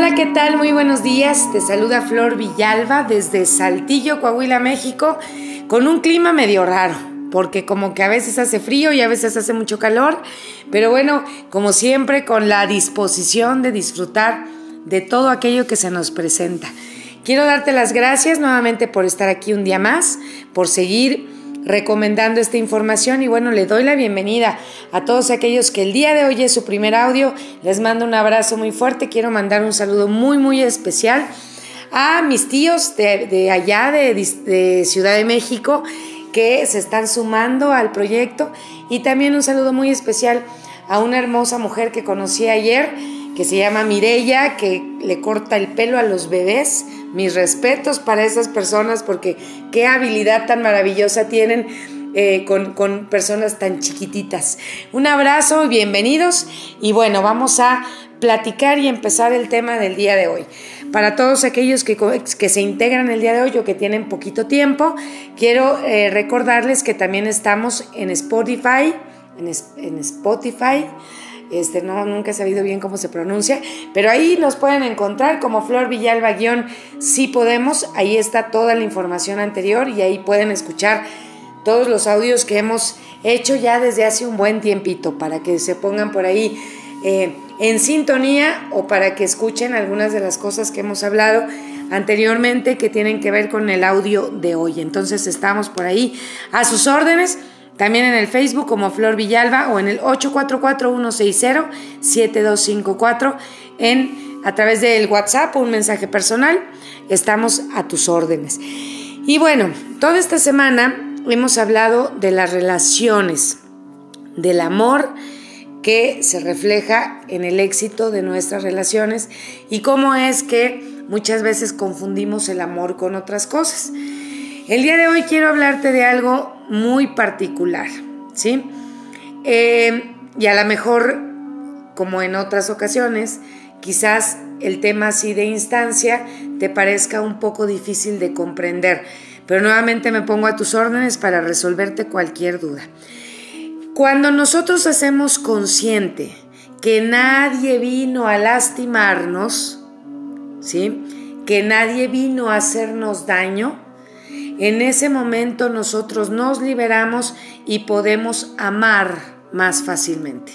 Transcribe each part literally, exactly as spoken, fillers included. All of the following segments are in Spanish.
Hola, ¿qué tal? Muy buenos días. Te saluda Flor Villalba desde Saltillo, Coahuila, México, con un clima medio raro, porque como que a veces hace frío y a veces hace mucho calor, pero bueno, como siempre, con la disposición de disfrutar de todo aquello que se nos presenta. Quiero darte las gracias nuevamente por estar aquí un día más, por seguir recomendando esta información y bueno, le doy la bienvenida a todos aquellos que el día de hoy es su primer audio. Les mando un abrazo muy fuerte. Quiero mandar un saludo muy muy especial a mis tíos de, de allá de, de Ciudad de México que se están sumando al proyecto, y también un saludo muy especial a una hermosa mujer que conocí ayer que se llama Mireya, que le corta el pelo a los bebés. Mis respetos para esas personas, porque qué habilidad tan maravillosa tienen eh, con, con personas tan chiquititas. Un abrazo y bienvenidos. Y bueno, vamos a platicar y empezar el tema del día de hoy. Para todos aquellos que, que se integran el día de hoy o que tienen poquito tiempo, quiero eh, recordarles que también estamos en Spotify, en, en Spotify, Este, no, nunca he sabido bien cómo se pronuncia, pero ahí nos pueden encontrar como Flor Villalba guión Si Podemos. Ahí está toda la información anterior y ahí pueden escuchar todos los audios que hemos hecho ya desde hace un buen tiempito, para que se pongan por ahí eh, en sintonía, o para que escuchen algunas de las cosas que hemos hablado anteriormente que tienen que ver con el audio de hoy. Entonces estamos por ahí a sus órdenes. También en el Facebook como Flor Villalba, o en el ocho cuatro cuatro, uno seis cero, siete dos cinco cuatro, en, a través del WhatsApp o un mensaje personal. Estamos a tus órdenes. Y bueno, toda esta semana hemos hablado de las relaciones, del amor que se refleja en el éxito de nuestras relaciones y cómo es que muchas veces confundimos el amor con otras cosas. El día de hoy quiero hablarte de algo muy particular, ¿sí? Eh, y a lo mejor, como en otras ocasiones, quizás el tema así de instancia te parezca un poco difícil de comprender, pero nuevamente me pongo a tus órdenes para resolverte cualquier duda. Cuando nosotros hacemos consciente que nadie vino a lastimarnos, ¿sí? Que nadie vino a hacernos daño, en ese momento nosotros nos liberamos y podemos amar más fácilmente.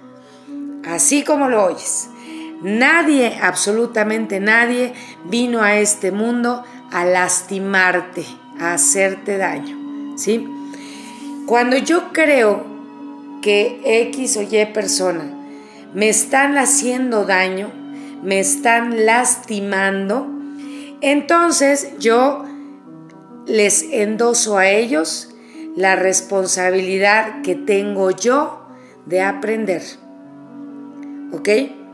Así como lo oyes, nadie, absolutamente nadie, vino a este mundo a lastimarte, a hacerte daño, ¿sí? Cuando yo creo que X o Y persona me están haciendo daño, me están lastimando, entonces yo les endoso a ellos la responsabilidad que tengo yo de aprender. ¿Ok?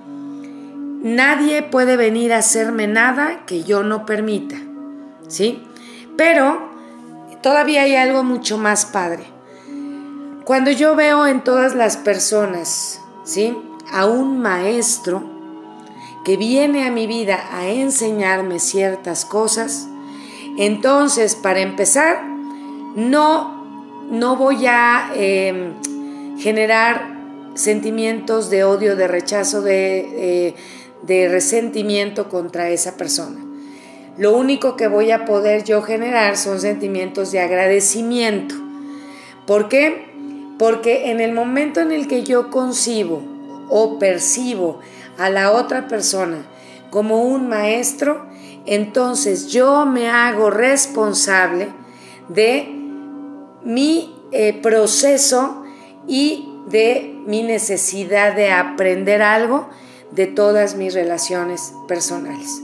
Nadie puede venir a hacerme nada que yo no permita, ¿sí? Pero todavía hay algo mucho más padre. Cuando yo veo en todas las personas, ¿sí?, a un maestro que viene a mi vida a enseñarme ciertas cosas, entonces, para empezar, no, no voy a eh, generar sentimientos de odio, de rechazo, de, eh, de resentimiento contra esa persona. Lo único que voy a poder yo generar son sentimientos de agradecimiento. ¿Por qué? Porque en el momento en el que yo concibo o percibo a la otra persona como un maestro, entonces yo me hago responsable de mi eh, proceso y de mi necesidad de aprender algo de todas mis relaciones personales.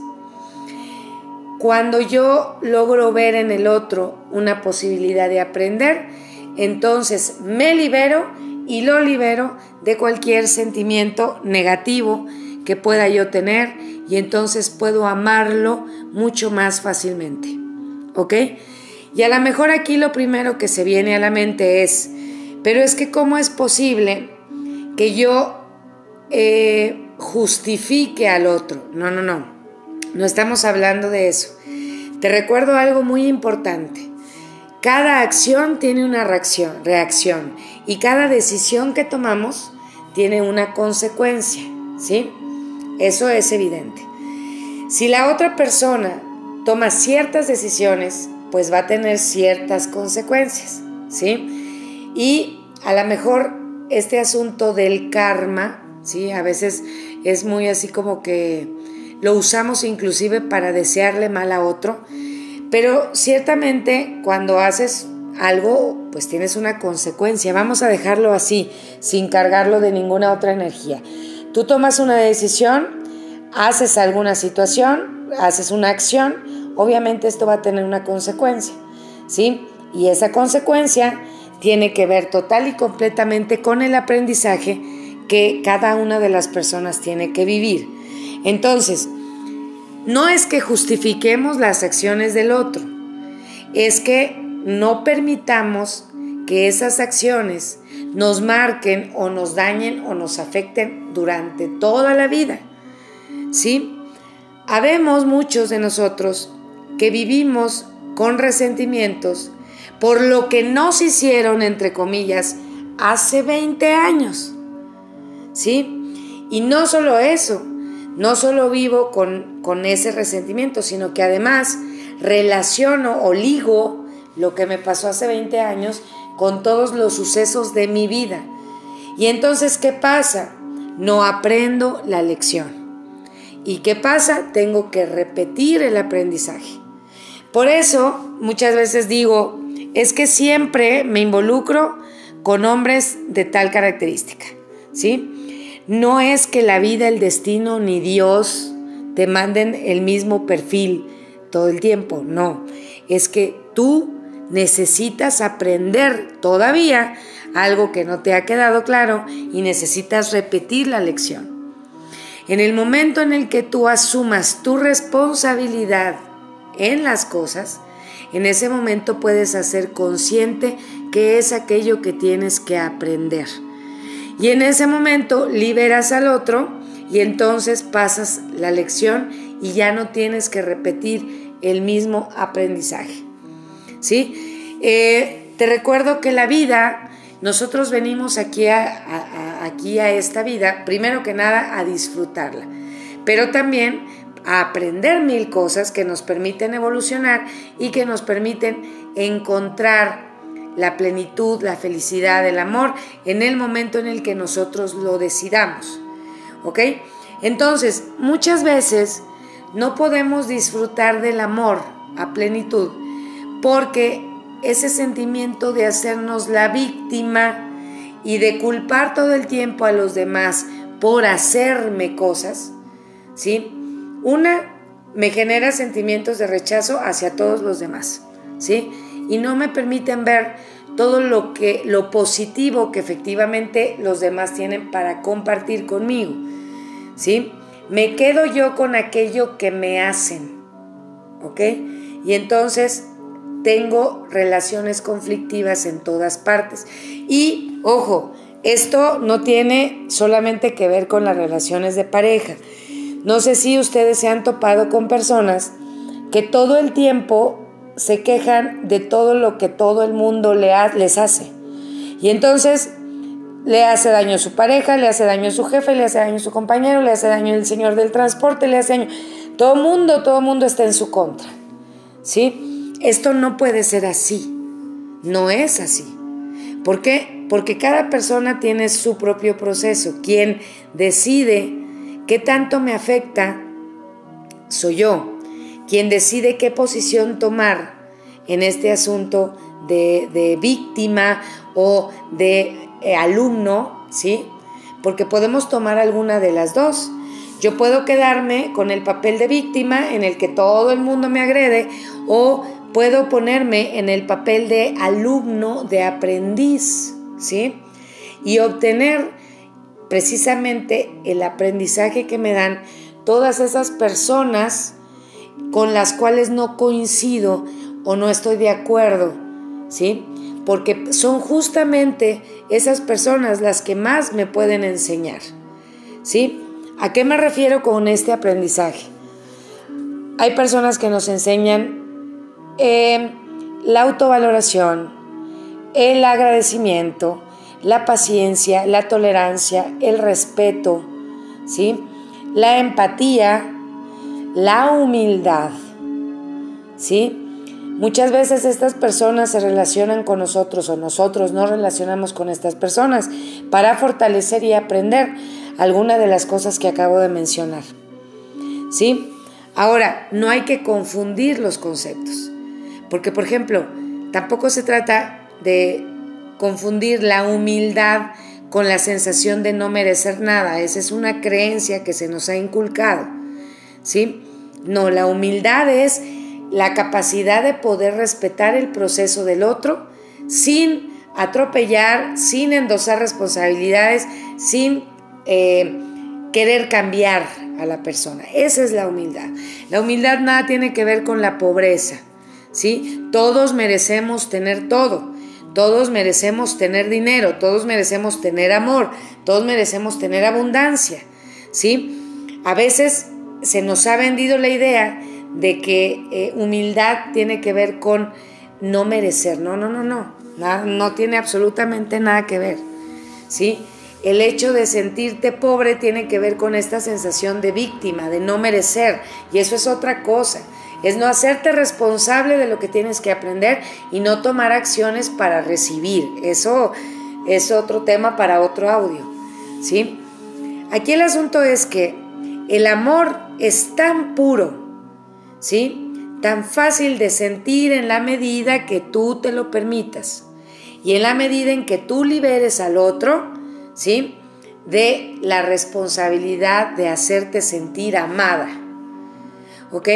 Cuando yo logro ver en el otro una posibilidad de aprender, entonces me libero y lo libero de cualquier sentimiento negativo que pueda yo tener, y entonces puedo amarlo mucho más fácilmente, ¿ok? Y a lo mejor aquí lo primero que se viene a la mente es, pero es que ¿cómo es posible que yo eh, justifique al otro? No, no, no, no estamos hablando de eso. Te recuerdo algo muy importante. Cada acción tiene una reacción, reacción y cada decisión que tomamos tiene una consecuencia, ¿sí? Eso es evidente. Si la otra persona toma ciertas decisiones, pues va a tener ciertas consecuencias, ¿sí? Y a lo mejor este asunto del karma, ¿sí? A veces es muy así como que lo usamos inclusive para desearle mal a otro, pero ciertamente cuando haces algo, pues tienes una consecuencia. Vamos a dejarlo así, sin cargarlo de ninguna otra energía. Tú tomas una decisión, haces alguna situación, haces una acción, obviamente esto va a tener una consecuencia, ¿sí? Y esa consecuencia tiene que ver total y completamente con el aprendizaje que cada una de las personas tiene que vivir. Entonces, no es que justifiquemos las acciones del otro, es que no permitamos que esas acciones nos marquen o nos dañen o nos afecten durante toda la vida, ¿sí? Habemos muchos de nosotros que vivimos con resentimientos por lo que nos hicieron, entre comillas, hace veinte años, ¿sí? Y no solo eso, no solo vivo con, con ese resentimiento, sino que además relaciono o ligo lo que me pasó hace veinte años con todos los sucesos de mi vida. Y entonces, ¿qué pasa? No aprendo la lección. ¿Y qué pasa? Tengo que repetir el aprendizaje. Por eso, muchas veces digo, es que siempre me involucro con hombres de tal característica, ¿sí? No es que la vida, el destino, ni Dios te manden el mismo perfil todo el tiempo, no. Es que tú necesitas aprender todavía algo que no te ha quedado claro y necesitas repetir la lección. En el momento en el que tú asumas tu responsabilidad en las cosas, en ese momento puedes hacer consciente qué es aquello que tienes que aprender. Y en ese momento liberas al otro y entonces pasas la lección y ya no tienes que repetir el mismo aprendizaje, ¿sí? Eh, te recuerdo que la vida, nosotros venimos aquí a, a, a, aquí a esta vida, primero que nada a disfrutarla, pero también a aprender mil cosas que nos permiten evolucionar y que nos permiten encontrar la plenitud, la felicidad, el amor en el momento en el que nosotros lo decidamos, ¿ok? Entonces, muchas veces no podemos disfrutar del amor a plenitud porque ese sentimiento de hacernos la víctima y de culpar todo el tiempo a los demás por hacerme cosas, ¿sí? Una, me genera sentimientos de rechazo hacia todos los demás, ¿sí? Y no me permiten ver todo lo que, lo positivo que efectivamente los demás tienen para compartir conmigo, ¿sí? Me quedo yo con aquello que me hacen, ¿ok? Y entonces tengo relaciones conflictivas en todas partes. Y, ojo, esto no tiene solamente que ver con las relaciones de pareja. No sé si ustedes se han topado con personas que todo el tiempo se quejan de todo lo que todo el mundo le ha, les hace. Y entonces le hace daño a su pareja, le hace daño a su jefe, le hace daño a su compañero, le hace daño al señor del transporte, le hace daño. Todo mundo, todo mundo está en su contra, ¿sí? Esto no puede ser así. No es así. ¿Por qué? Porque cada persona tiene su propio proceso. Quien decide qué tanto me afecta soy yo. Quien decide qué posición tomar en este asunto de, de víctima o de eh, alumno, ¿sí? Porque podemos tomar alguna de las dos. Yo puedo quedarme con el papel de víctima en el que todo el mundo me agrede, o puedo ponerme en el papel de alumno, de aprendiz, ¿sí? Y obtener precisamente el aprendizaje que me dan todas esas personas con las cuales no coincido o no estoy de acuerdo, ¿sí? Porque son justamente esas personas las que más me pueden enseñar, ¿sí? ¿A qué me refiero con este aprendizaje? Hay personas que nos enseñan eh, la autovaloración, el agradecimiento, la paciencia, la tolerancia, el respeto, ¿sí? La empatía, la humildad, ¿sí? Muchas veces estas personas se relacionan con nosotros o nosotros nos relacionamos con estas personas para fortalecer y aprender alguna de las cosas que acabo de mencionar, ¿sí? Ahora, no hay que confundir los conceptos, porque, por ejemplo, tampoco se trata de confundir la humildad con la sensación de no merecer nada. Esa es una creencia que se nos ha inculcado, ¿sí? No, la humildad es la capacidad de poder respetar el proceso del otro sin atropellar, sin endosar responsabilidades, sin eh, querer cambiar a la persona. Esa es la humildad. La humildad nada tiene que ver con la pobreza, ¿sí? Todos merecemos tener todo, todos merecemos tener dinero, todos merecemos tener amor, todos merecemos tener abundancia, ¿sí? A veces se nos ha vendido la idea de que eh, humildad tiene que ver con no merecer. No, no, no, no, no, no tiene absolutamente nada que ver, ¿sí? El hecho de sentirte pobre tiene que ver con esta sensación de víctima, de no merecer, y eso es otra cosa. Es no hacerte responsable de lo que tienes que aprender y no tomar acciones para recibir. Eso es otro tema para otro audio, ¿sí? Aquí el asunto es que el amor es tan puro, ¿sí? Tan fácil de sentir en la medida que tú te lo permitas y en la medida en que tú liberes al otro, ¿sí? De la responsabilidad de hacerte sentir amada, ¿ok?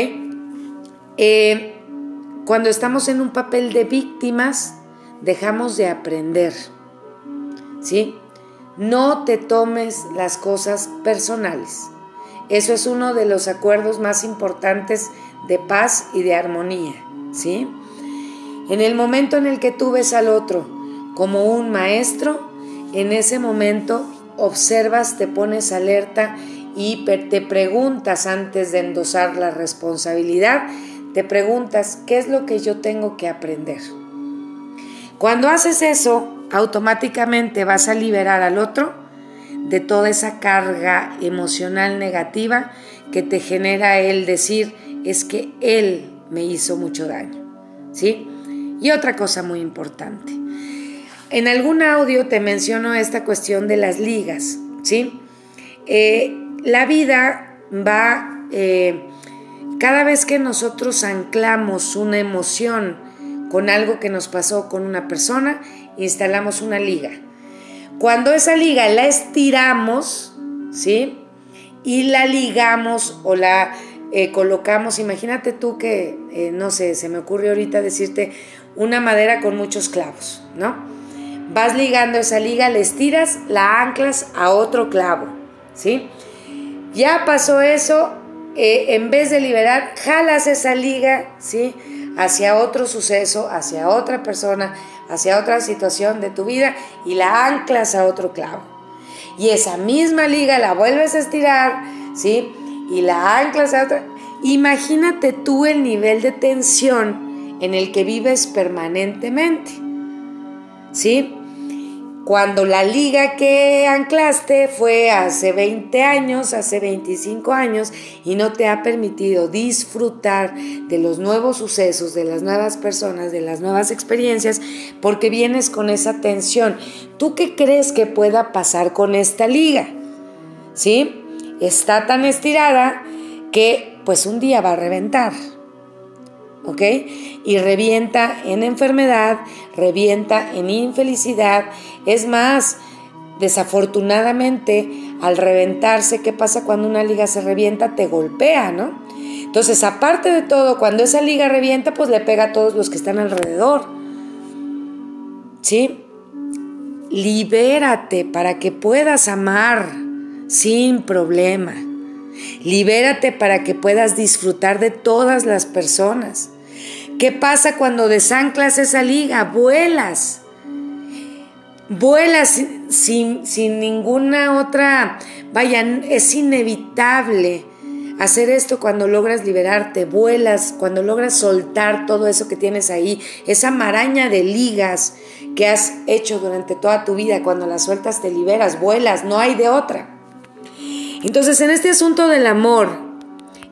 Eh, cuando estamos en un papel de víctimas, dejamos de aprender, ¿sí? No te tomes las cosas personales. Eso es uno de los acuerdos más importantes de paz y de armonía, ¿sí? En el momento en el que tú ves al otro como un maestro, en ese momento observas, te pones alerta y te preguntas antes de endosar la responsabilidad, te preguntas, ¿qué es lo que yo tengo que aprender? Cuando haces eso, automáticamente vas a liberar al otro de toda esa carga emocional negativa que te genera el decir, es que él me hizo mucho daño, ¿sí? Y otra cosa muy importante, en algún audio te menciono esta cuestión de las ligas, ¿sí? Eh, la vida va, eh, cada vez que nosotros anclamos una emoción con algo que nos pasó con una persona, instalamos una liga. Cuando esa liga la estiramos, ¿sí? Y la ligamos o la eh, colocamos, imagínate tú que, eh, no sé, se me ocurre ahorita decirte una madera con muchos clavos, ¿no? Vas ligando esa liga, la estiras, la anclas a otro clavo, ¿sí? Ya pasó eso, eh, en vez de liberar, jalas esa liga, ¿sí? Hacia otro suceso, hacia otra persona, hacia otra situación de tu vida y la anclas a otro clavo. Y esa misma liga la vuelves a estirar, ¿sí? Y la anclas a otra. Imagínate tú el nivel de tensión en el que vives permanentemente, ¿sí? Cuando la liga que anclaste fue hace veinte años, hace veinticinco años y no te ha permitido disfrutar de los nuevos sucesos, de las nuevas personas, de las nuevas experiencias, porque vienes con esa tensión. ¿Tú qué crees que pueda pasar con esta liga? ¿Sí? Está tan estirada que pues un día va a reventar, ¿ok? Y revienta en enfermedad, revienta en infelicidad. Es más, desafortunadamente, al reventarse, ¿qué pasa cuando una liga se revienta? Te golpea, ¿no? Entonces, aparte de todo, cuando esa liga revienta, pues le pega a todos los que están alrededor, ¿sí? Libérate para que puedas amar sin problema. Libérate para que puedas disfrutar de todas las personas. ¿Qué pasa cuando desanclas esa liga? Vuelas. Vuelas sin, sin, sin ninguna otra... Vaya, es inevitable hacer esto cuando logras liberarte. Vuelas cuando logras soltar todo eso que tienes ahí. Esa maraña de ligas que has hecho durante toda tu vida. Cuando las sueltas te liberas, vuelas, no hay de otra. Entonces, en este asunto del amor,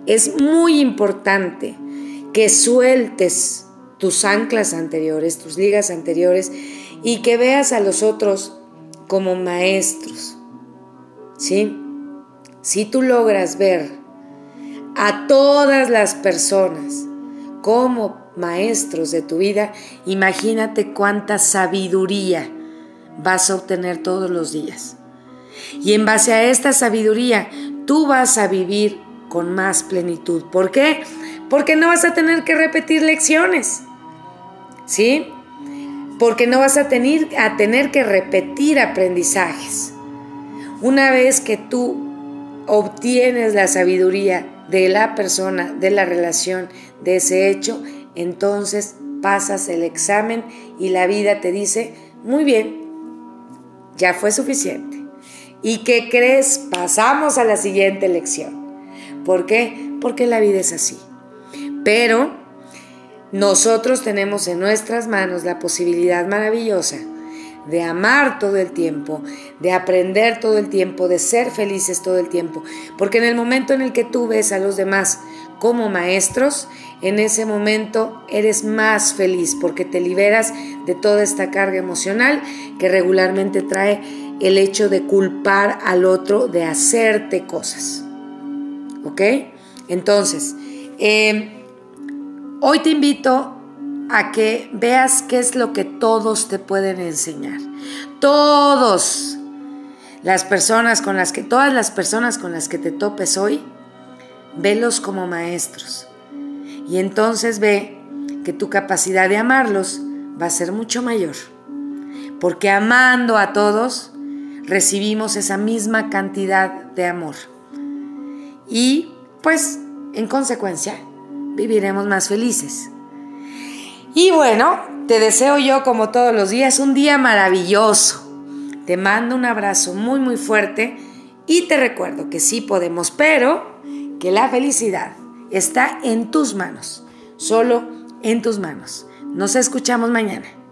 es muy importante que sueltes tus anclas anteriores, tus ligas anteriores, y que veas a los otros como maestros, ¿sí? Si tú logras ver a todas las personas como maestros de tu vida, imagínate cuánta sabiduría vas a obtener todos los días. Y en base a esta sabiduría, tú vas a vivir con más plenitud. ¿Por qué? Porque no vas a tener que repetir lecciones, ¿sí? Porque no vas a tener, a tener que repetir aprendizajes. Una vez que tú obtienes la sabiduría de la persona, de la relación, de ese hecho, entonces pasas el examen y la vida te dice, muy bien, ya fue suficiente. ¿Y qué crees? Pasamos a la siguiente lección. ¿Por qué? Porque la vida es así. Pero nosotros tenemos en nuestras manos la posibilidad maravillosa de amar todo el tiempo, de aprender todo el tiempo, de ser felices todo el tiempo. Porque en el momento en el que tú ves a los demás como maestros, en ese momento eres más feliz porque te liberas de toda esta carga emocional que regularmente trae el hecho de culpar al otro de hacerte cosas. ¿Ok? Entonces, eh, hoy te invito a que veas qué es lo que todos te pueden enseñar. Todos las personas con las que, todas las personas con las que te topes hoy, velos como maestros. Y entonces ve que tu capacidad de amarlos va a ser mucho mayor. Porque amando a todos, recibimos esa misma cantidad de amor. Y pues, en consecuencia, viviremos más felices. Y bueno, te deseo yo, como todos los días, un día maravilloso. Te mando un abrazo muy muy fuerte y te recuerdo que sí podemos, pero que la felicidad está en tus manos, solo en tus manos. Nos escuchamos mañana.